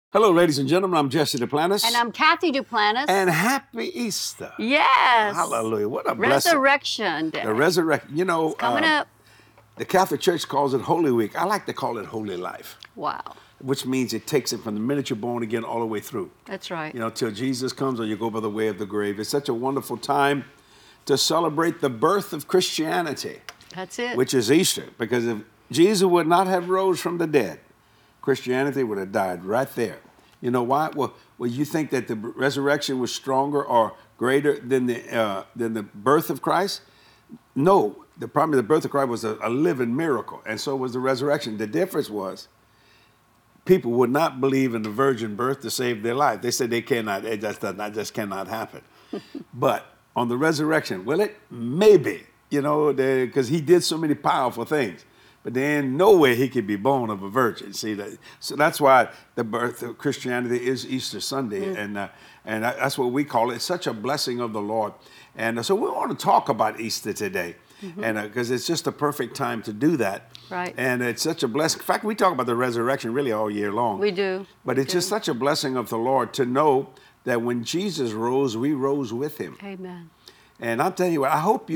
Hello, ladies and gentlemen. I'm Jesse Duplantis. And I'm Kathy Duplantis. And happy Easter. Yes. Hallelujah. What a blessing. Resurrection Day. The resurrection. You know, it's coming up. The Catholic Church calls it Holy Week. I like to call it Holy Life. Wow. Which means it takes it from the minute you're born again all the way through. That's right. You know, till Jesus comes or you go by the way of the grave. It's such a wonderful time to celebrate the birth of Christianity. That's it. Which is Easter. Because if Jesus would not have rose from the dead, Christianity would have died right there. You know why? Well, you think that the resurrection was stronger or greater than the birth of Christ? No. The problem is the birth of Christ was a living miracle, and so was the resurrection. The difference was people would not believe in the virgin birth to save their life. They said they cannot. It just cannot happen. But on the resurrection, will it? Maybe. You know, because he did so many powerful things. But there ain't no way he could be born of a virgin. See that? So that's why the birth of Christianity is Easter Sunday, and that's what we call it. It's such a blessing of the Lord, and so we want to talk about Easter today, and because it's just a perfect time to do that. Right. And it's such a blessing. In fact, we talk about the resurrection really all year long. We do. But it's just such a blessing of the Lord to know that when Jesus rose, we rose with him. Amen. And I'll tell you what. I hope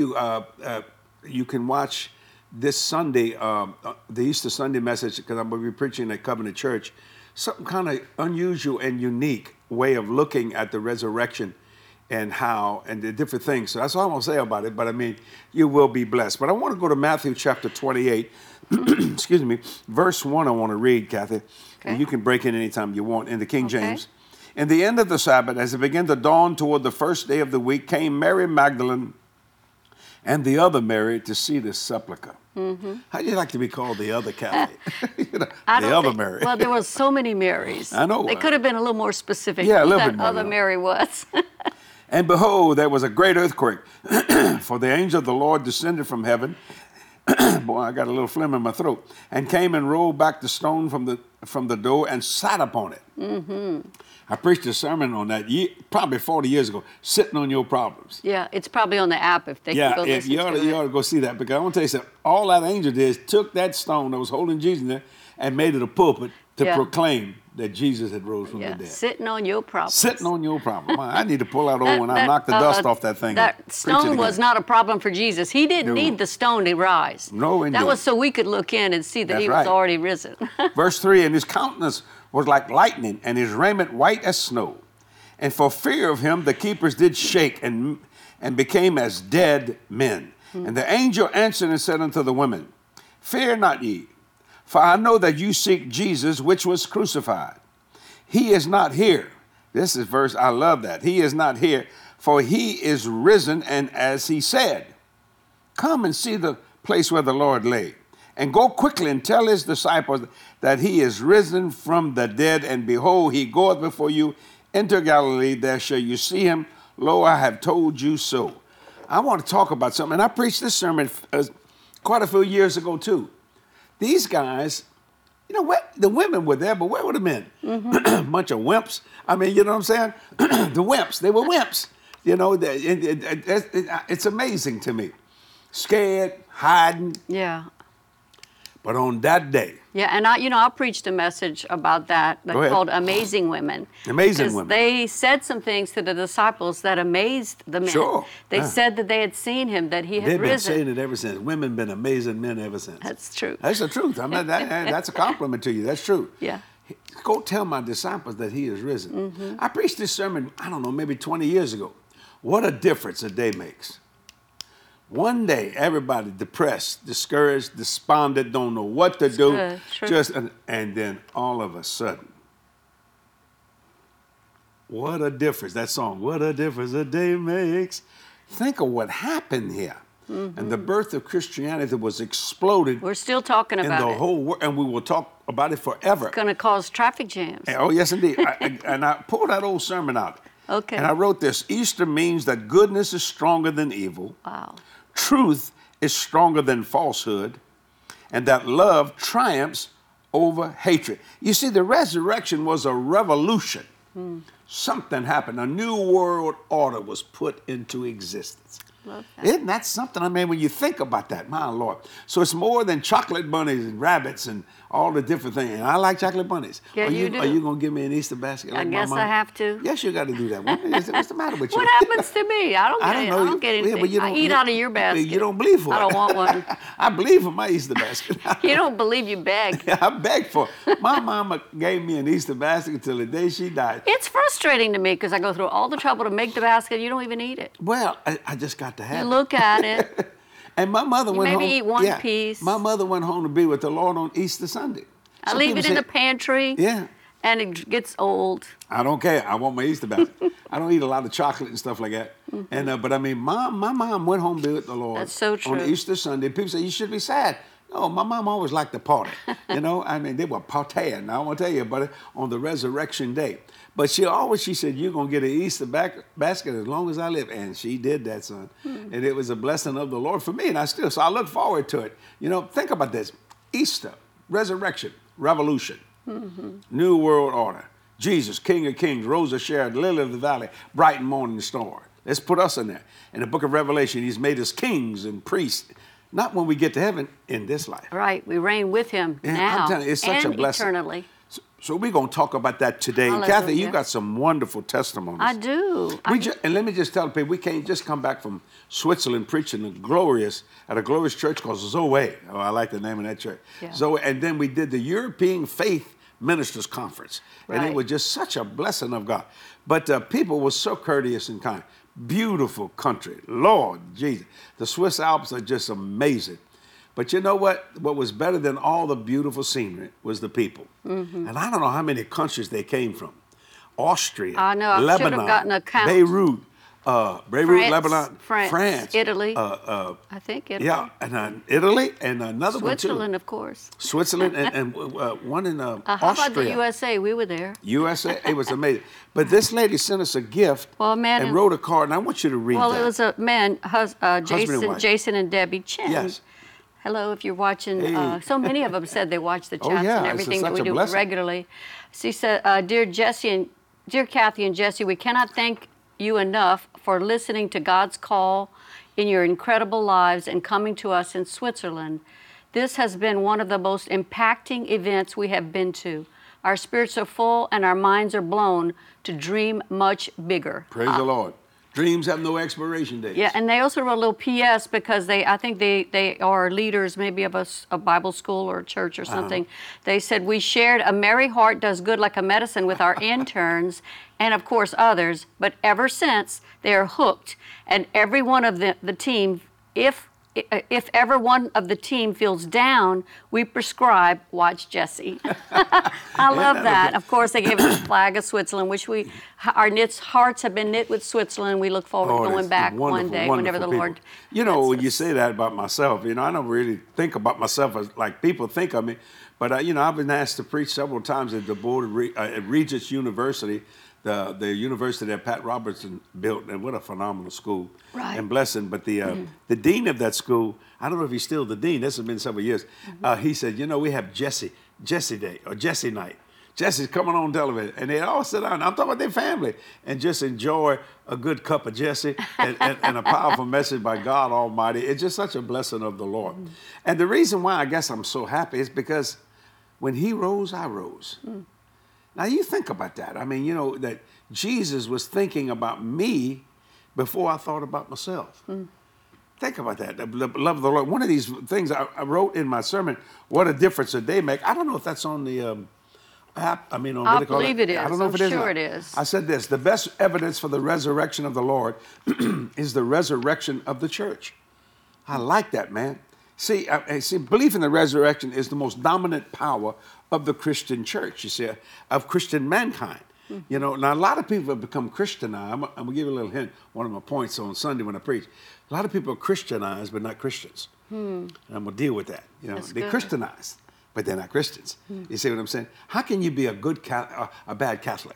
you can watch this Sunday, the Easter Sunday message, because I'm going to be preaching at Covenant Church, something kind of unusual and unique way of looking at the resurrection and the different things. So that's all I'm going to say about it, but I mean, you will be blessed. But I want to go to Matthew chapter 28, excuse me, verse 1 I want to read, Kathy. Okay. And you can break in anytime you want in the King James. In the end of the Sabbath, as it began to dawn toward the first day of the week, came Mary Magdalene and the other Mary to see the sepulchre. How'd you like to be called the other Kathy? The other Mary. Well, there were so many Marys. I know. They could have been a little more specific. Yeah, a who little that bit more. Other Mary was. And behold, there was a great earthquake, for the angel of the Lord descended from heaven. Boy, I got a little phlegm in my throat. And came and rolled back the stone from the door and sat upon it. I preached a sermon on that probably 40 years ago, sitting on your problems. Yeah, it's probably on the app if they can go listen you to it. You ought to go see that, because I want to tell you something. All that angel did is took that stone that was holding Jesus there and made it a pulpit to proclaim that Jesus had rose from the dead. Sitting on your problems. Sitting on your problem. I need to pull out old one. I knocked the dust off that thing. That stone was not a problem for Jesus. He didn't need the stone to rise. No, indeed. That was so we could look in and see that he was already risen. Verse 3, and his countenance was like lightning, and his raiment white as snow. And for fear of him, the keepers did shake and became as dead men. And the angel answered and said unto the women, Fear not ye, for I know that you seek Jesus, which was crucified. He is not here. This is verse, I love that. He is not here, for he is risen, and as he said, come and see the place where the Lord lay. And go quickly and tell his disciples that he is risen from the dead, and behold, he goeth before you into Galilee. There shall you see him. Lo, I have told you so. I want to talk about something, and I preached this sermon quite a few years ago too. These guys, you know what? The women were there, but where were the men? Bunch of wimps. I mean, you know what I'm saying? The wimps. They were wimps. You know, it's amazing to me. Scared, hiding. Yeah. But on that day. Yeah, and I preached a message about that called Amazing Women. Amazing Women. They said some things to the disciples that amazed the men. Sure. They said that they had seen him, that he had risen. They've been saying it ever since. Women been amazing men ever since. That's true. That's the truth. I mean, that's a compliment to you. That's true. Yeah. Go tell my disciples that he is risen. I preached this sermon, I don't know, maybe 20 years ago. What a difference a day makes. One day, everybody depressed, discouraged, despondent, don't know what to do. And then all of a sudden, what a difference. That song, what a difference a day makes. Think of what happened here. And the birth of Christianity was exploded. We're still talking about it. In the whole world, and we will talk about it forever. It's going to cause traffic jams. Oh, yes, indeed. And I pulled that old sermon out. Okay. And I wrote this: Easter means that goodness is stronger than evil. Wow. Truth is stronger than falsehood, and that love triumphs over hatred. You see, the resurrection was a revolution. Something happened. A new world order was put into existence. Love that. Isn't that something? I mean, when you think about that, my Lord. So it's more than chocolate bunnies and rabbits and all the different things. And I like chocolate bunnies. Yeah, you do. Are you going to give me an Easter basket? I guess I have to. Yes, you got to do that. What's the matter with you? What happens to me? I don't get anything. Yeah, but I eat out of your basket. You don't believe for it. I don't want one. I believe for my Easter basket. You don't believe, you beg. I beg for it. My mama gave me an Easter basket until the day she died. It's frustrating to me because I go through all the trouble to make the basket. You don't even eat it. Well, I just got to have it. You look at it. And my mother went home. Maybe eat one piece. My mother went home to be with the Lord on Easter Sunday. I leave it in the pantry. Yeah. And it gets old. I don't care. I want my Easter basket. I don't eat a lot of chocolate and stuff like that. Mm-hmm. And but I mean, my mom went home to be with the Lord. That's so true. On Easter Sunday. People say you should be sad. No, my mom always liked to party. You know, I mean, they were partying. I want to tell you about it on the resurrection day. But she said, you're going to get an Easter basket as long as I live. And she did that, son. Mm-hmm. And it was a blessing of the Lord for me. And so I look forward to it. You know, think about this. Easter, resurrection, revolution, new world order. Jesus, King of Kings, Rose of Sharon, Lily of the Valley, bright and morning star. Let's put us in there. In the book of Revelation, he's made us kings and priests. Not when we get to heaven, in this life. Right. We reign with him now. I'm telling you, it's such a blessing. Eternally. So we're going to talk about that today. Hallelujah. Kathy, you got some wonderful testimonies. I do. And let me just tell people, we can't just come back from Switzerland preaching at a glorious church called Zoe. Oh, I like the name of that church. Yeah. Zoe. And then we did the European Faith Ministers Conference. Right. And it was just such a blessing of God. But people were so courteous and kind. Beautiful country. Lord Jesus. The Swiss Alps are just amazing. But you know what? What was better than all the beautiful scenery was the people. Mm-hmm. And I don't know how many countries they came from. Austria, I know. I Lebanon, should have gotten a count. Beirut, France, Lebanon, France, Italy. I think Italy. Yeah, and Italy, and another one too. Switzerland, of course. Switzerland, and one in how Austria. about the USA? We were there. USA, it was amazing. But this lady sent us a gift and wrote a card, and I want you to read that. Well, it was a man, Jason and Debbie Chen. Yes. Hello, if you're watching. Hey. So many of them said they watch the chats and everything that we do regularly. She said, Dear Kathy and Jesse, we cannot thank you enough for listening to God's call in your incredible lives and coming to us in Switzerland. This has been one of the most impacting events we have been to. Our spirits are full and our minds are blown to dream much bigger. Praise the Lord. Dreams have no expiration date. Yeah, and they also wrote a little P.S. because I think they are leaders maybe of a Bible school or a church or something. They said, we shared a merry heart does good like a medicine with our interns and, of course, others. But ever since, they are hooked. And every one of the team, if ever one of the team feels down, we prescribe watch Jesse. I love that. Of course, they gave us a flag of Switzerland, which our hearts have been knit with Switzerland. We look forward to going back one day, whenever the Lord. You know, when you say that about myself, I don't really think about myself as like people think of me. But I've been asked to preach several times at the board at Regis University. The university that Pat Robertson built, and what a phenomenal school and blessing. But the dean of that school, I don't know if he's still the dean. This has been several years. He said, we have Jesse Day or Jesse Night. Jesse's coming on television, and they all sit down. I'm talking about their family and just enjoy a good cup of Jesse and a powerful message by God Almighty. It's just such a blessing of the Lord. And the reason why I guess I'm so happy is because when he rose, I rose. Now, you think about that. I mean, that Jesus was thinking about me before I thought about myself. Think about that. The love of the Lord. One of these things I wrote in my sermon, what a difference a day make. I don't know if that's on the app. I mean, on I believe it is. I don't know if it is. I'm sure it is. I said this, the best evidence for the resurrection of the Lord is the resurrection of the church. I like that, man. See, belief in the resurrection is the most dominant power of the Christian church, of Christian mankind. Now a lot of people have become Christianized. I'm going to give you a little hint, one of my points on Sunday when I preach. A lot of people are Christianized, but not Christians. And I'm going to deal with that. They're Christianized, but they're not Christians. You see what I'm saying? How can you be a bad Catholic?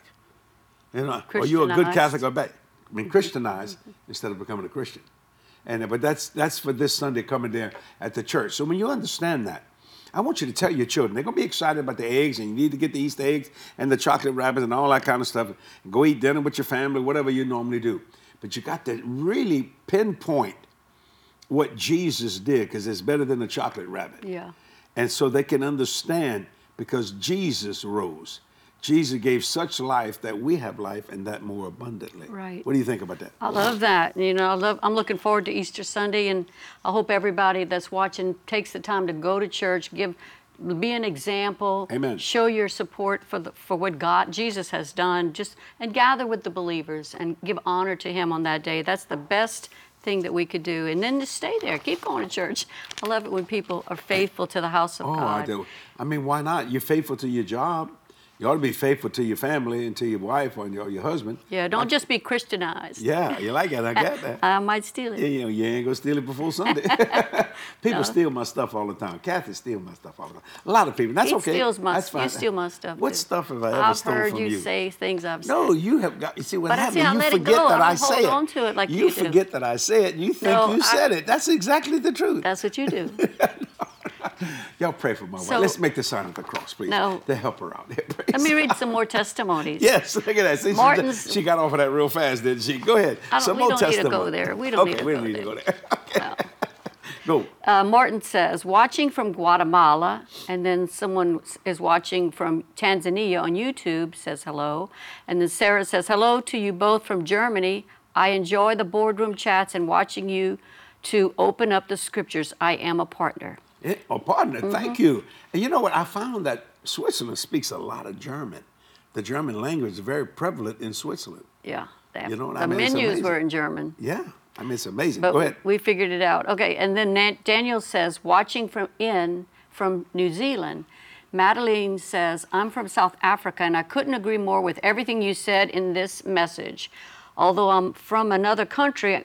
Or you're a good Catholic or bad? I mean, Christianized instead of becoming a Christian. But that's for this Sunday coming there at the church. So when you understand that, I want you to tell your children, they're going to be excited about the eggs, and you need to get the Easter eggs and the chocolate rabbits and all that kind of stuff. Go eat dinner with your family, whatever you normally do. But you got to really pinpoint what Jesus did, because it's better than the chocolate rabbit. Yeah. And so they can understand, because Jesus rose. Jesus gave such life that we have life, and that more abundantly. Right. What do you think about that? I love that. You know, I'm looking forward to Easter Sunday, and I hope everybody that's watching takes the time to go to church, be an example. Amen. Show your support for what Jesus has done. And gather with the believers and give honor to Him on that day. That's the best thing that we could do. And then just stay there. Keep going to church. I love it when people are faithful to the house of God. I do. I mean, why not? You're faithful to your job. You ought to be faithful to your family and to your wife or your husband. Yeah, don't just be Christianized. Yeah, you like it. I get that. I might steal it. Yeah, you ain't gonna steal it before Sunday. People steal my stuff all the time. Kathy steals my stuff all the time. A lot of people. That's okay. That's fine. You steal my stuff. What too. stuff have I ever stolen from you? I've heard you say things I've said. No, you have got. You see what But happened? I You let forget it go. that I I hold say it. on to it like you do. forget that I say it. You think you said it. That's exactly the truth. That's what you do. Y'all pray for my wife. So- Let's make the sign of the cross, please. No. To help her out. Let me read some more testimonies. Yes, look at that. See, she got off of that real fast, didn't she? Go ahead. Some we more don't need to testimony. go there. We don't need to we go don't need to there. go there. Okay. Go. Martin says, watching from Guatemala, and then someone is watching from Tanzania on YouTube, says hello. And then Sarah says, hello to you both from Germany. I enjoy the boardroom chats and watching you to open up the scriptures. I am a partner. A partner, thank you. And you know what? I found that Switzerland speaks a lot of German. The German language is very prevalent in Switzerland. Yeah. You know what the I mean? It's menus amazing. were in German. Yeah, I mean, it's amazing. But Go ahead. we figured it out. Okay, and then Daniel says, watching from New Zealand. Madeline says, I'm from South Africa, and I couldn't agree more with everything you said in this message. Although I'm from another country,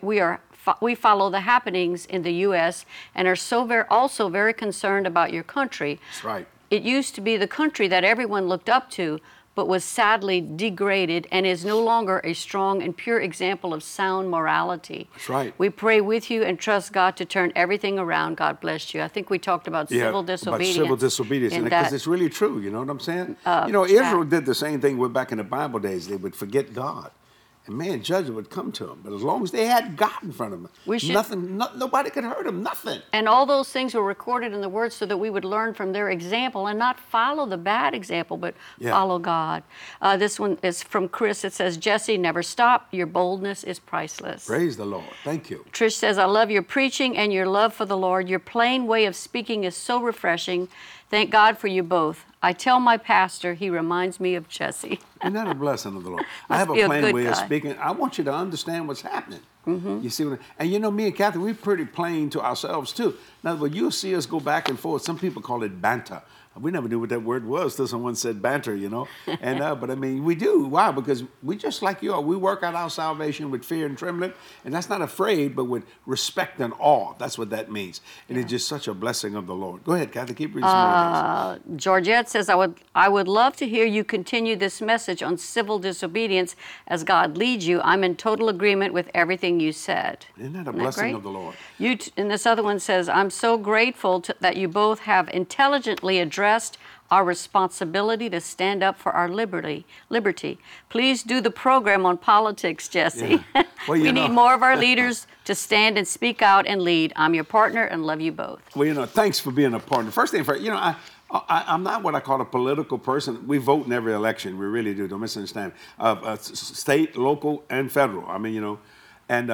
we follow the happenings in the U.S. and are also very concerned about your country. That's right. It used to be the country that everyone looked up to, but was sadly degraded and is no longer a strong and pure example of sound morality. That's right. We pray with you and trust God to turn everything around. God bless you. I think we talked about civil disobedience. About civil disobedience, because it's really true. You know what I'm saying? Israel did the same thing back in the Bible days. They would forget God. And man, judgment would come to them. But as long as they had God in front of them, nobody could hurt them, nothing. And all those things were recorded in the Word so that we would learn from their example and not follow the bad example, but follow God. This one is from Chris. It says, Jesse, never stop. Your boldness is priceless. Praise the Lord. Thank you. Trish says, I love your preaching and your love for the Lord. Your plain way of speaking is so refreshing. Thank God for you both. I tell my pastor he reminds me of Jesse. Isn't that a blessing of the Lord? I have a plain way of speaking. I want you to understand what's happening. You see and you know, me and Kathy, we're pretty plain to ourselves too. In other words, you'll see us go back and forth. Some people call it banter. We never knew what that word was till someone said banter, you know. And but I mean, we do. Why? Because we just like you are. We work out our salvation with fear and trembling, and that's not afraid, but with respect and awe. That's what that means. And it's just such a blessing of the Lord. Go ahead, Kathy. Keep reading some more things. Georgette says, I would love to hear you continue this message on civil disobedience as God leads you. I'm in total agreement with everything you said. Isn't that a blessing of the Lord? And this other one says, I'm so grateful that you both have intelligently addressed our responsibility to stand up for our liberty. Please do the program on politics, Jesse. Yeah. Well, we need more of our leaders to stand and speak out and lead. I'm your partner and love you both. Well, you know, thanks for being a partner. First thing first, you know, I'm not what I call a political person. We vote in every election. We really do. Don't misunderstand. State, local, and federal. I mean, you know, and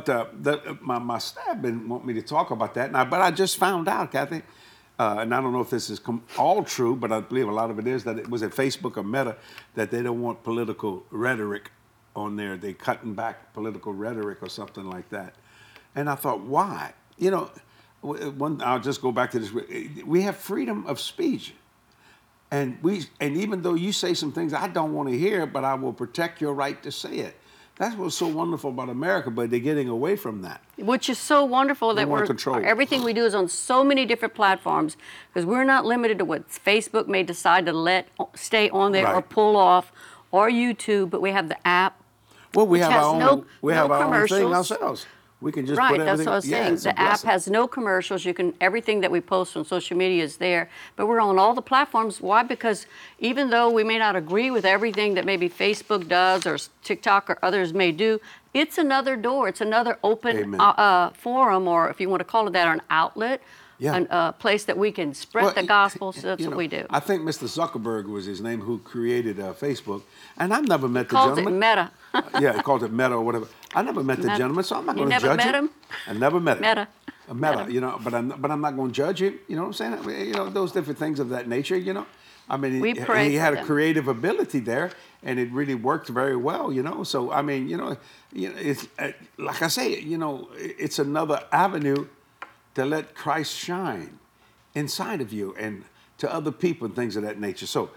my staff been want me to talk about that. But I just found out, Kathy, and I don't know if this is all true, but I believe a lot of it is, that it was at Facebook or Meta that they don't want political rhetoric on there. They're cutting back political rhetoric or something like that. And I thought, why? You know, I'll just go back to this. We have freedom of speech. And even though you say some things I don't want to hear, but I will protect your right to say it. That's what's so wonderful about America, but they're getting away from that. Which is so wonderful that everything we do is on so many different platforms, because we're not limited to what Facebook may decide to stay on there or pull off, or YouTube, but we have the app. Well, we have our own thing commercials. ourselves. We can just put everything. That's what I was saying. The app has no commercials. Everything that we post on social media is there. But we're on all the platforms. Why? Because even though we may not agree with everything that maybe Facebook does or TikTok or others may do, it's another door. It's another open forum, or if you want to call it that, an outlet Yeah. a place that we can spread the gospel. So that's what we do. I think Mr. Zuckerberg was his name, who created Facebook, and I've never met the Calls it gentleman. Meta. Yeah, he called it Meta or whatever. I never met the gentleman, so I'm not going to judge You never met him? I never met him. Meta. Meta, you know, but I'm not going to judge him. You know what I'm saying? I mean, you know, those different things of that nature. You know, I mean, We pray he for had a them. creative ability there, and it really worked very well. You know, so I mean, it's like I say, it's another avenue to let Christ shine inside of you and to other people and things of that nature. So,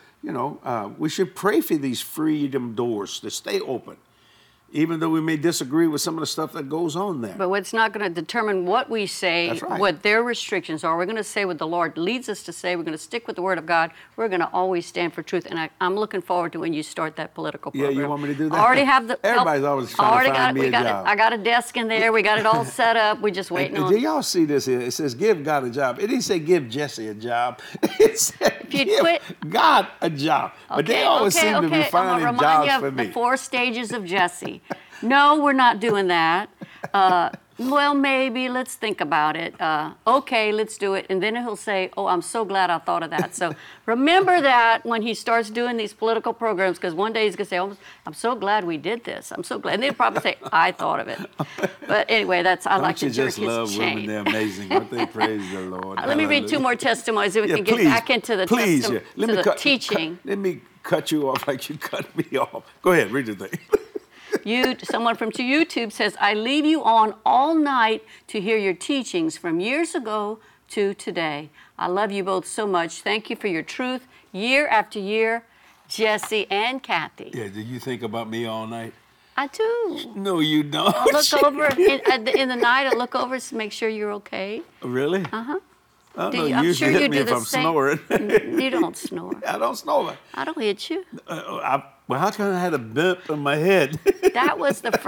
we should pray for these freedom doors to stay open, even though we may disagree with some of the stuff that goes on there. But it's not going to determine what we say, That's right. what their restrictions are. We're going to say what the Lord leads us to say. We're going to stick with the Word of God. We're going to always stand for truth. And I'm looking forward to when you start that political program. Yeah, you want me to do that? I already have the... Everybody's always trying to find me a job. I got a desk in there. We got it all set up. We're just waiting on... Do y'all see this here? It says, give God a job. It didn't say give Jesse a job. It said, If you'd give quit- God a job. But they always seem to be finding I'm jobs remind for you of me. the 4 stages of Jesse. No, we're not doing that. Well, maybe, let's think about it. Okay, let's do it. And then he'll say, oh, I'm so glad I thought of that. So remember that when he starts doing these political programs, because one day he's going to say, oh, I'm so glad we did this. I'm so glad. And they'll probably say, I thought of it. But anyway, I like to jerk his chain. Don't you just love women? They're amazing. Aren't they? Praise the Lord. Let me read 2 more testimonies so we can get back into the, teaching. Let me cut you off like you cut me off. Go ahead, read the thing. Someone from YouTube says, I leave you on all night to hear your teachings from years ago to today. I love you both so much. Thank you for your truth year after year, Jesse and Kathy. Yeah, do you think about me all night? I do. No, you don't. I look over in the night. I look over to make sure you're okay. Really? Uh-huh. I don't know. I'm You sure usually you hit me do if the I'm same. snoring. You don't snore. I don't snore. I don't hit you. Well, how come I had a bump in my head? That was the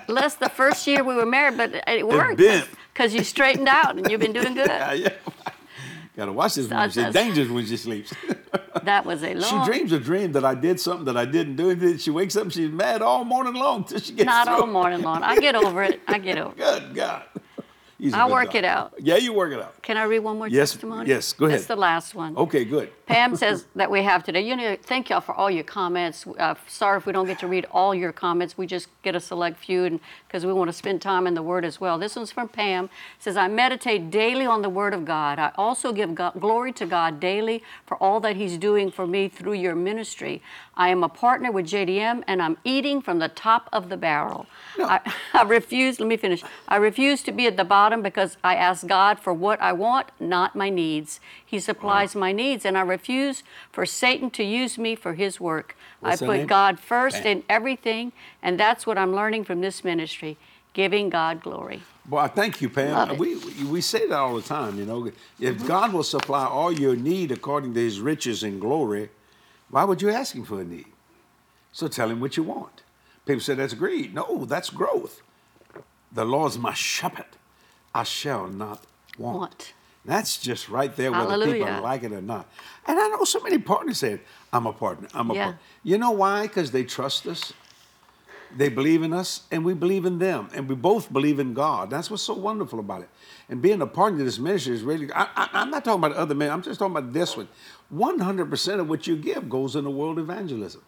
first year we were married, but it worked bent. because you straightened out and you've been doing good. Yeah. Gotta watch this woman. She's dangerous when she sleeps. That was a long... She dreams a dream that I did something that I didn't do. And she wakes up and she's mad all morning long till she gets Not through. all morning long. I get over it. Good God. I'll work it out. Yeah, you work it out. Can I read one more Yes, testimony? yes, go ahead. That's the last one. Okay, good. Pam says that we have today. Thank y'all for all your comments. Sorry if we don't get to read all your comments. We just get a select few because we want to spend time in the Word as well. This one's from Pam. It says, I meditate daily on the Word of God. I also give glory to God daily for all that He's doing for me through your ministry. I am a partner with JDM, and I'm eating from the top of the barrel. No. I refuse, let me finish. I refuse to be at the bottom because I ask God for what I want, not my needs. He supplies my needs, and I refuse for Satan to use me for his work. What's I put God first in everything, and that's what I'm learning from this ministry, giving God glory. Well, I thank you, Pam. Love it. We say that all the time, If God will supply all your need according to his riches and glory, why would you ask him for a need? So tell him what you want. People say that's greed. No, that's growth. The Lord's my shepherd. I shall not want. That's just right there, whether Hallelujah. people like it or not. And I know so many partners said, I'm a partner. I'm a partner. Yeah. You know why? Because they trust us. They believe in us, and we believe in them. And we both believe in God. That's what's so wonderful about it. And being a partner of this ministry is really, I'm not talking about other men. I'm just talking about this one. 100% of what you give goes into world evangelism.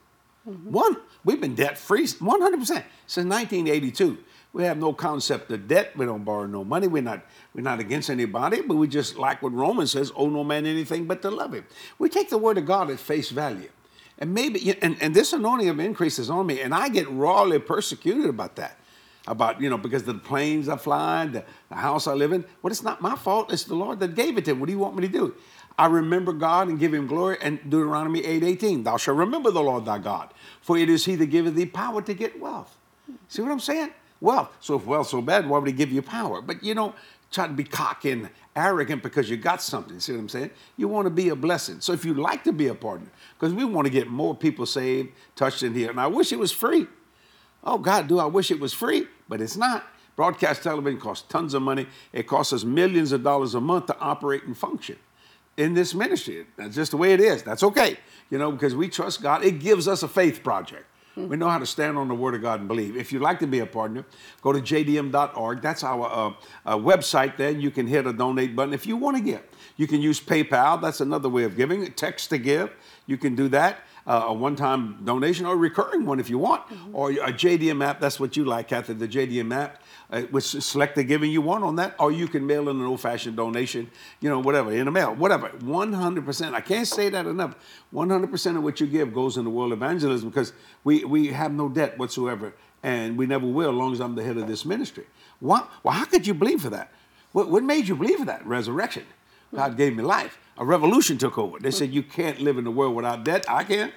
We've been debt-free 100% since 1982. We have no concept of debt. We don't borrow no money. We're not against anybody, but we just like what Romans says, owe no man anything but to love him. We take the word of God at face value. And maybe, and this anointing of increase is on me, and I get rawly persecuted about that. Because of the planes I fly, the house I live in. Well, it's not my fault. It's the Lord that gave it to him. What do you want me to do? I remember God and give him glory. And Deuteronomy 8:18, thou shalt remember the Lord thy God, for it is he that giveth thee power to get wealth. See what I'm saying? Wealth. So if wealth's so bad, why would he give you power? But you don't try to be cocky and arrogant because you got something. See what I'm saying? You want to be a blessing. So if you'd like to be a partner, because we want to get more people saved, touched in here. And I wish it was free. Oh, God, do I wish it was free? But it's not. Broadcast television costs tons of money. It costs us millions of dollars a month to operate and function in this ministry. That's just the way it is. That's okay, because we trust God. It gives us a faith project. We know how to stand on the Word of God and believe. If you'd like to be a partner, go to jdm.org. That's our website there. You can hit a donate button if you want to give. You can use PayPal. That's another way of giving. Text to give. You can do that. A one-time donation or a recurring one if you want. Or a JDM app. That's what you like, Kathy, the JDM app. Which select the giving you want on that, or you can mail in an old-fashioned donation, whatever, in the mail, whatever. 100%. I can't say that enough. 100% of what you give goes into world evangelism because we have no debt whatsoever, and we never will as long as I'm the head of this ministry. What? Well, how could you believe for that? What made you believe for that? Resurrection. God gave me life. A revolution took over. They said you can't live in the world without debt. I can.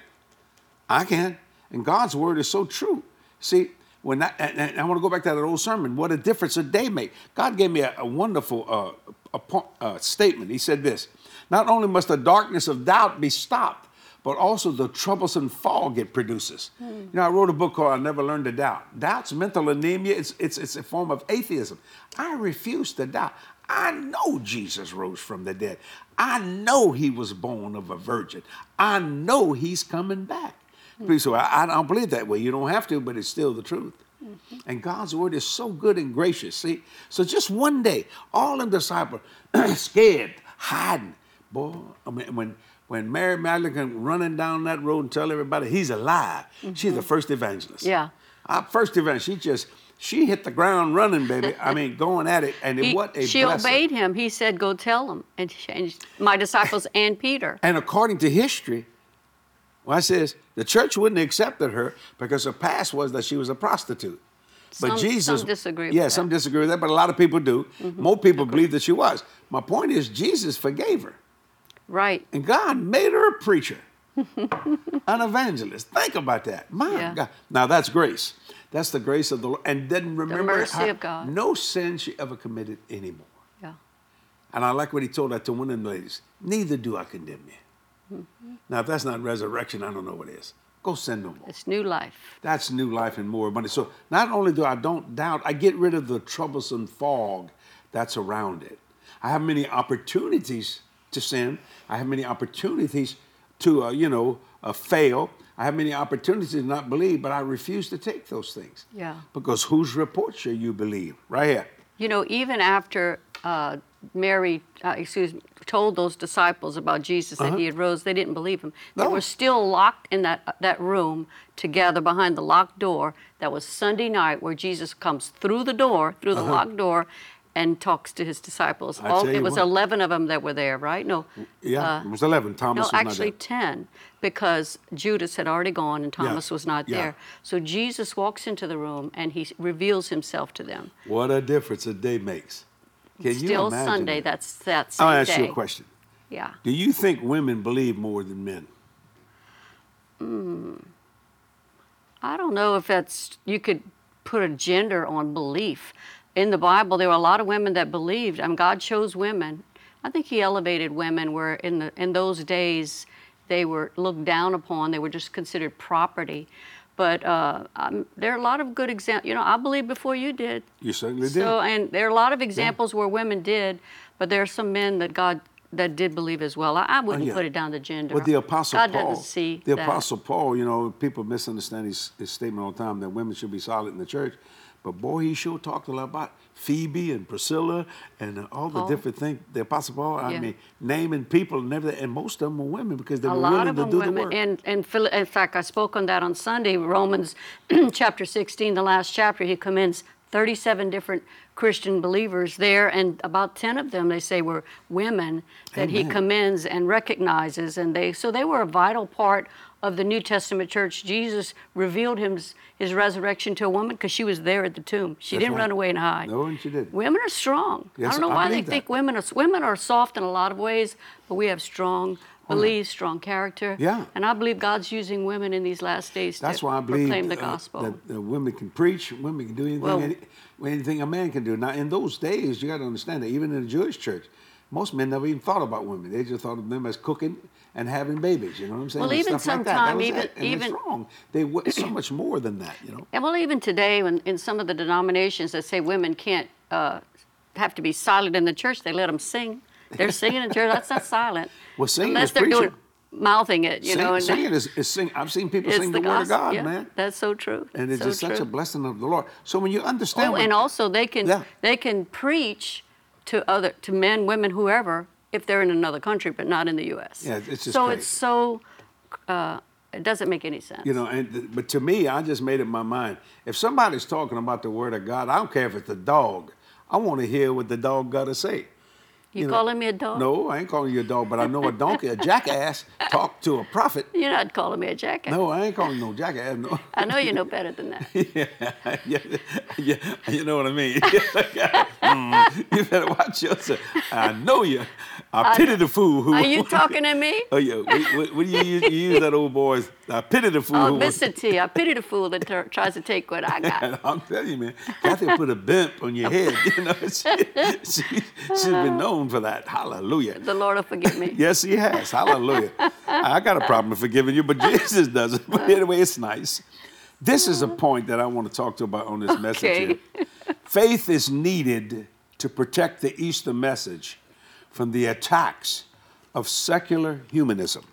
And God's word is so true. See, and I want to go back to that old sermon. What a difference a day makes. God gave me a wonderful statement. He said this: not only must the darkness of doubt be stopped, but also the troublesome fog it produces. I wrote a book called I Never Learned to Doubt. Doubt's mental anemia. It's a form of atheism. I refuse to doubt. I know Jesus rose from the dead. I know he was born of a virgin. I know he's coming back. So I don't believe that way. You don't have to, but it's still the truth. And God's word is so good and gracious. See, so just one day, all them disciples scared, hiding. Boy, I mean, when Mary Magdalene running down that road and tell everybody he's alive, she's the first evangelist. Yeah. Our first evangelist. She hit the ground running, baby. I mean, going at it. And what a she blessing. obeyed him. He said, "Go tell them," and my disciples and Peter. And according to history. Well, it says the church wouldn't have accepted her because her past was that she was a prostitute. But Jesus, some disagree with yeah, that. some disagree with that, but a lot of people do. More people believe that she was. My point is, Jesus forgave her. Right. And God made her a preacher, an evangelist. Think about that. My God. Now, that's grace. That's the grace of the Lord. And didn't remember the mercy of God. No sin she ever committed anymore. Yeah. And I like what he told that to one of them ladies. Neither do I condemn you. Now, if that's not resurrection, I don't know what is. Go sin no more. It's new life. That's new life and more abundant. So not only do I don't doubt, I get rid of the troublesome fog that's around it. I have many opportunities to sin. I have many opportunities to, fail. I have many opportunities to not believe, but I refuse to take those things. Yeah. Because whose report shall you believe? Right here. Even after Mary, told those disciples about Jesus that he had rose, they didn't believe him. They were still locked in that room together behind the locked door. That was Sunday night where Jesus comes through the locked door, and talks to his disciples. It was 11 of them that were there, right? No. Yeah, it was 11. Thomas was actually not there. 10, because Judas had already gone and Thomas was not there. So Jesus walks into the room and he reveals himself to them. What a difference a day makes. Can you Still imagine Sunday, that? that's same I'll ask day. you a question. Yeah. Do you think women believe more than men? I don't know if you could put a gender on belief. In the Bible, there were a lot of women that believed, and God chose women. I think he elevated women where in those days they were looked down upon. They were just considered property. But there are a lot of good examples. I believed before you did. You certainly did. So, and there are a lot of examples where women did, but there are some men that did believe as well. I wouldn't put it down to gender. But the Apostle God Paul, doesn't see the that. Apostle Paul, people misunderstand his statement all the time that women should be silent in the church. But boy, he sure talked a lot about Phoebe and Priscilla and all the different things. The Apostle Paul, I mean, naming people and everything, and most of them were women because they were willing to do the work. And in fact, I spoke on that on Sunday. Romans chapter 16, the last chapter, he commends 37 different Christian believers there, and about 10 of them, they say, were women that he commends and recognizes, and so they were a vital part of the New Testament church. Jesus revealed his resurrection to a woman because she was there at the tomb. She didn't run away and hide. No, and she didn't. Women are strong. Yes, I don't know why they believe think that. women are soft in a lot of ways, but we have strong beliefs, strong character. Yeah. And I believe God's using women in these last days That's to why I believe proclaim the gospel. that women can preach, women can do anything a man can do. Now, in those days, you got to understand that even in the Jewish church, most men never even thought about women. They just thought of them as cooking and having babies. You know what I'm saying? Well, and even stuff like sometime, that. It's wrong. They were so much more than that. And well, even today, in some of the denominations that say women can't have to be silent in the church, they let them sing. They're singing in church. That's not silent. Well, singing Unless is they're preaching. doing mouthing it, you know. And Singing is sing. I've seen people it's sing the word of gospel. God, Yeah, man. that's so true. And it's so just such true. a blessing of the Lord. So when you understand, Oh, what, and also they can Yeah. they can preach to men, women, whoever, if they're in another country, but not in the U.S. Yeah, it's just so crazy. it's so it doesn't make any sense. you know, but to me, I just made up my mind. If somebody's talking about the word of God, I don't care if it's a dog. I want to hear what the dog got to say. You know, calling me a dog? No, I ain't calling you a dog, but I know a donkey, a jackass, talk to a prophet. You're not calling me a jackass. No, I ain't calling you no jackass. No. I know you know better than that. yeah, you know what I mean. You better watch yourself. I know you. I pity the fool who. Are you talking to me? Oh yeah. What do you use? You use that old boy's. I pity the fool. Oh, who wants- Mr. T, I pity the fool that tries to take what I got. And I'm telling you, man, Kathy put a bump on your head. You know, she's been known for that. Hallelujah. The Lord will forgive me. Yes, he has. Hallelujah. I got a problem with forgiving you, but Jesus doesn't. But anyway, it's nice. This is a point that I want to talk to about on this message Okay. here. Faith is needed to protect the Easter message from the attacks of secular humanism.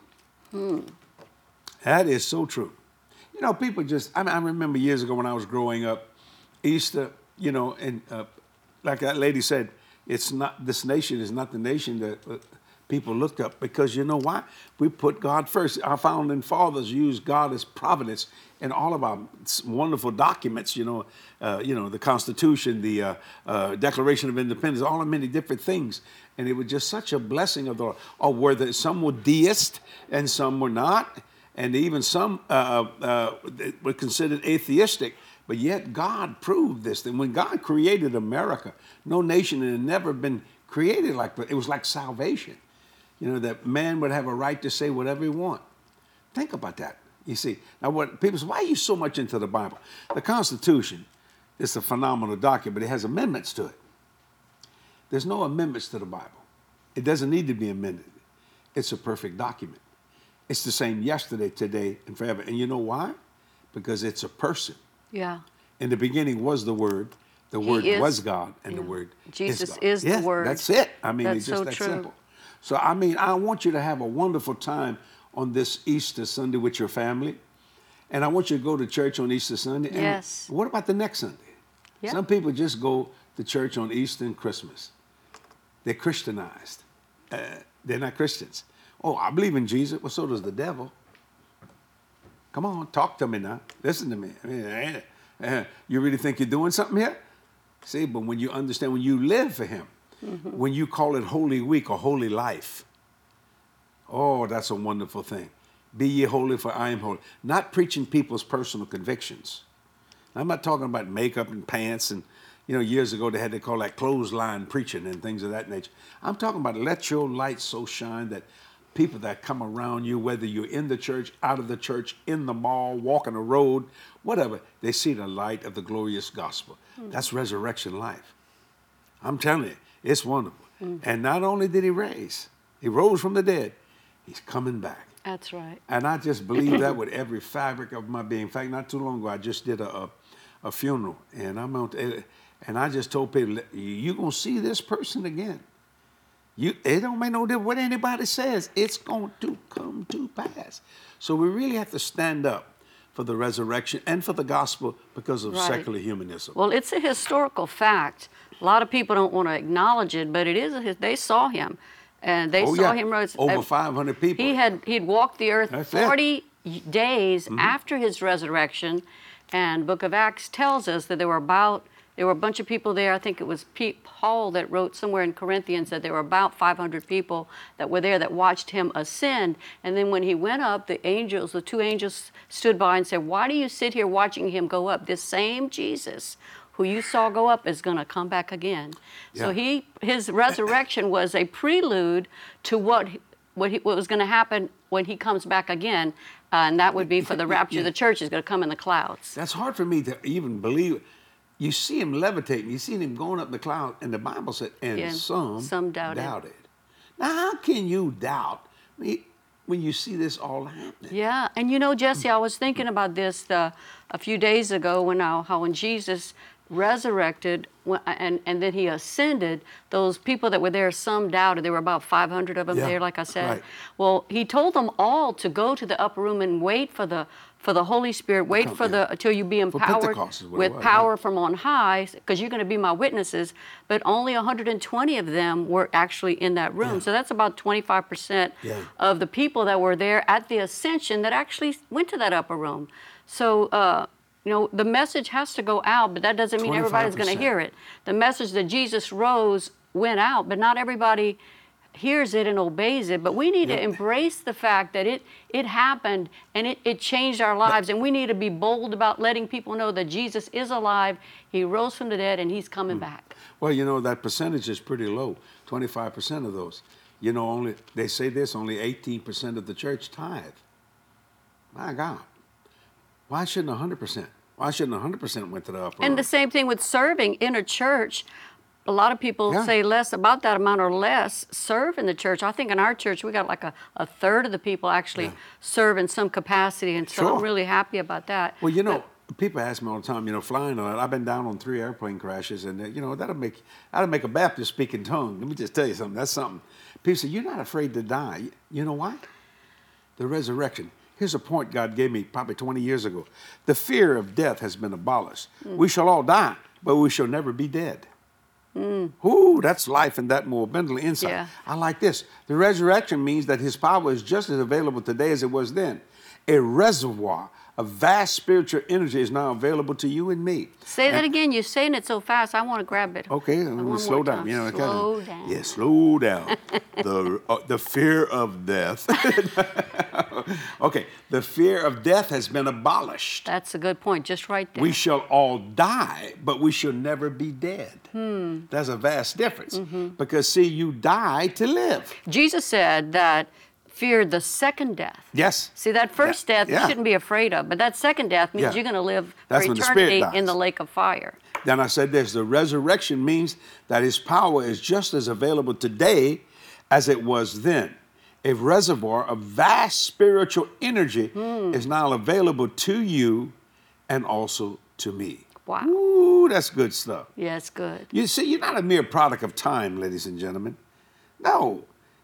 That is so true. You know, people just, I remember years ago when I was growing up, Easter, you know, and like that lady said, it's not, this nation is not the nation that people looked up, because you know why? We put God first. Our founding fathers used God as providence in all of our wonderful documents, you know, the Constitution, the Declaration of Independence, all the many different things. And it was just such a blessing of the Lord. Or whether some were deist and some were not, and even some were considered atheistic. But yet God proved this. That when God created America, no nation had never been created like that. It was like salvation. You know, that man would have a right to say whatever he want. Think about that. You see, now what people say, why are you so much into the Bible? The Constitution is a phenomenal document, but it has amendments to it. There's no amendments to the Bible. It doesn't need to be amended. It's a perfect document. It's the same yesterday, today, and forever. And you know why? Because it's a person. Yeah. In the beginning was the Word. The Word was God, and the Word Jesus is God. is the Word. That's it. I mean, That's it's just so that true. simple. So, I mean, I want you to have a wonderful time on this Easter Sunday with your family. And I want you to go to church on Easter Sunday. And Yes. what about the next Sunday? Yep. Some people just go to church on Easter and Christmas. They're Christianized. They're not Christians. Oh, I believe in Jesus. Well, so does the devil. Come on, talk to me now. Listen to me. I mean, you really think you're doing something here? See, but when you understand, when you live for him, when you call it Holy Week or Holy Life, oh, that's a wonderful thing. Be ye holy, for I am holy. Not preaching people's personal convictions. I'm not talking about makeup and pants and, you know, years ago they call that clothesline preaching and things of that nature. I'm talking about let your light so shine that people that come around you, whether you're in the church, out of the church, in the mall, walking the road, whatever, they see the light of the glorious gospel. That's resurrection life. I'm telling you, it's wonderful. And not only did he rose from the dead, he's coming back. That's right. And I just believe that with every fabric of my being. In fact, not too long ago, I just did a funeral, and I just told people, you're going to see this person again. It don't make no difference what anybody says. It's going to come to pass. So we really have to stand up for the resurrection and for the gospel because of secular humanism. Well, it's a historical fact. A lot of people don't want to acknowledge it, but it is. They saw him, and they saw him rose. Over 500 people. He'd walked the earth That's 40 days after his resurrection, and Book of Acts tells us that there were a bunch of people there. I think it was Paul that wrote somewhere in Corinthians that there were about 500 people that were there that watched him ascend. And then when he went up, the two angels stood by and said, "Why do you sit here watching him go up? This same Jesus who you saw go up is going to come back again." Yeah. So his resurrection was a prelude to what was going to happen when he comes back again, and that would be for the rapture of the church is going to come in the clouds. That's hard for me to even believe. You see him levitating. You see him going up the cloud, and the Bible said, and some doubted. Now, how can you doubt when you see this all happening? Yeah, and you know, Jesse, I was thinking about this a few days ago when Jesus resurrected, and then he ascended, those people that were there, some doubted. There were about 500 of them there, like I said. Right. Well, he told them all to go to the upper room and wait for the Holy Spirit, wait until you be empowered with power from on high, because you're going to be my witnesses. But only 120 of them were actually in that room. So that's about 25% of the people that were there at the ascension that actually went to that upper room. So, you know, the message has to go out, but that doesn't mean everybody's going to hear it. The message that Jesus rose went out, but not everybody hears it and obeys it. But we need to embrace the fact that it happened, and it changed our lives, and we need to be bold about letting people know that Jesus is alive, he rose from the dead, and he's coming back. Well, you know, that percentage is pretty low, 25% of those. You know, they say this, only 18% of the church tithe. My God. Why shouldn't 100%? Why shouldn't 100% went to the upper room? And the same thing with serving in a church. A lot of people say less about that amount or less serve in the church. I think in our church we got like a third of the people actually serve in some capacity, and so I'm really happy about that. Well, you know, people ask me all the time, you know, flying on it. I've been down on 3 airplane crashes, and you know, that'll make a Baptist speak in tongues. Let me just tell you something. That's something. People say, you're not afraid to die. You know why? The resurrection. Here's a point God gave me probably 20 years ago. The fear of death has been abolished. We shall all die, but we shall never be dead. Ooh, that's life and that more mentally insight. Yeah. I like this. The resurrection means that his power is just as available today as it was then. A reservoir of vast spiritual energy is now available to you and me. Say that again. You're saying it so fast. I want to grab it. Okay, we'll slow down. You know, slow down. Yeah, slow down. The fear of death. Okay, the fear of death has been abolished. That's a good point, just right there. We shall all die, but we shall never be dead. There's a vast difference. Because, see, you die to live. Jesus said that fear the second death. Yes. See, that first death you shouldn't be afraid of, but that second death means you're going to live That's for when the spirit eternity dies. in the lake of fire. Then I said this, the resurrection means that his power is just as available today as it was then. A reservoir of vast spiritual energy is now available to you and also to me. Wow. Ooh, that's good stuff. Yeah, it's good. You see, you're not a mere product of time, ladies and gentlemen. No.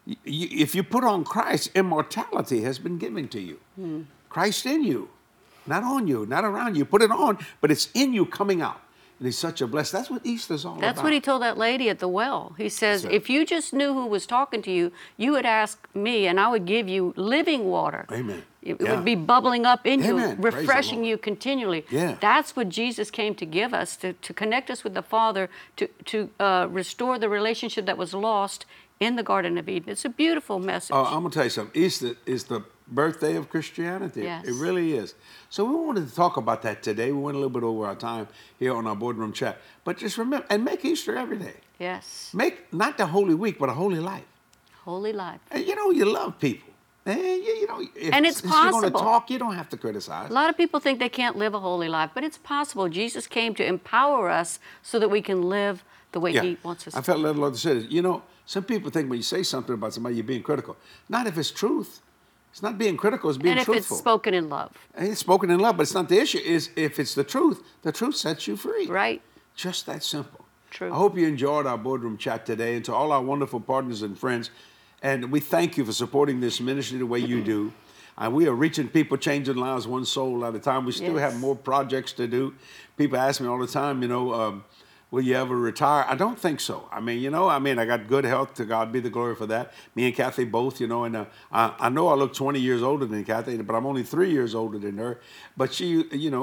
If you put on Christ, immortality has been given to you. Christ in you, not on you, not around you. Put it on, but it's in you coming out. And he's such a blessing. That's what Easter's all about. That's what he told that lady at the well. He says, if you just knew who was talking to you, you would ask me, and I would give you living water. Amen. It would be bubbling up in you, Amen. refreshing you continually. Yeah. That's what Jesus came to give us, to connect us with the Father, to restore the relationship that was lost in the Garden of Eden. It's a beautiful message. I'm going to tell you something. Easter is the birthday of Christianity. Yes. It really is. So we wanted to talk about that today. We went a little bit over our time here on our boardroom chat. But just remember, and make Easter every day. Yes. Make not the Holy Week, but a holy life. Holy life. And you know, you love people. And you know, And it's since you're going to possible. talk, you don't have to criticize. A lot of people think they can't live a holy life, but it's possible. Jesus came to empower us so that we can live the way he wants us to. I felt the Lord said, you know, some people think when you say something about somebody, you're being critical. Not if it's truth. It's not being critical, it's being and if truthful. it's spoken in love. And it's spoken in love, but it's not the issue. Is if it's the truth sets you free. Right. Just that simple. True. I hope you enjoyed our boardroom chat today, and to all our wonderful partners and friends. And we thank you for supporting this ministry the way you do. And we are reaching people, changing lives one soul at a time. We still have more projects to do. People ask me all the time, you know, will you ever retire? I don't think so. I mean, I got good health. To God be the glory for that. Me and Kathy both, you know, and I know I look 20 years older than Kathy, but I'm only 3 years older than her. But she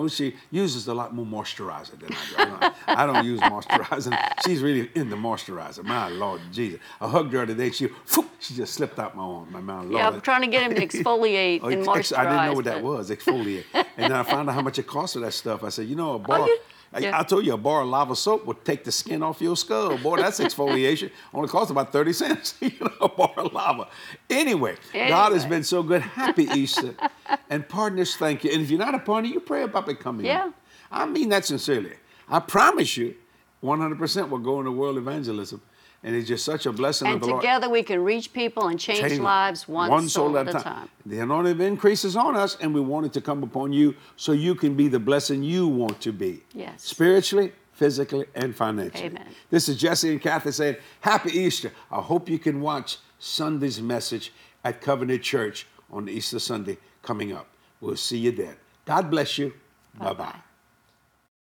uses a lot more moisturizer than I do. I don't use moisturizer. She's really into moisturizer. My Lord Jesus. I hugged her today. She just slipped out my arm. My Lord. Yeah, I'm trying to get him to exfoliate and moisturize. I didn't know what that was, exfoliate. And then I found out how much it cost for that stuff. I said, you know, a bar. I told you a bar of lava soap would take the skin off your skull. Boy, that's exfoliation. Only costs about 30 cents, a bar of lava. Anyway, God has been so good. Happy Easter. And partners, thank you. And if you're not a partner, you pray about becoming one. I mean that sincerely. I promise you, 100% will go into world evangelism. And it's just such a blessing of the Lord. And together we can reach people and change lives one soul at a time. The anointing increases on us, and we want it to come upon you so you can be the blessing you want to be. Yes. Spiritually, physically and financially. Amen. This is Jesse and Kathy saying, Happy Easter. I hope you can watch Sunday's message at Covenant Church on Easter Sunday coming up. We'll see you then. God bless you. Bye-bye.